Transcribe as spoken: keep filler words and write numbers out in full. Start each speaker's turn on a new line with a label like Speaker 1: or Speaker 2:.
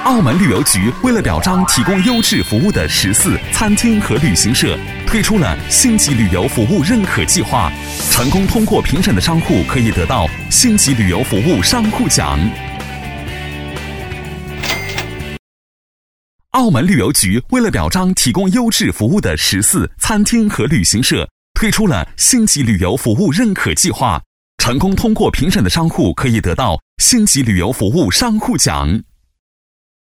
Speaker 1: 澳门旅游局为了表彰提供优质服务的十四餐厅和旅行社，推出了星级旅游服务认可计划，成功通过评审的商户可以得到星级旅游服务商户奖。澳门旅游局为了表彰提供优质服务的十四餐厅和旅行社，推出了星级旅游服务认可计划，成功通过评审的商户可以得到星级旅游服务商户奖。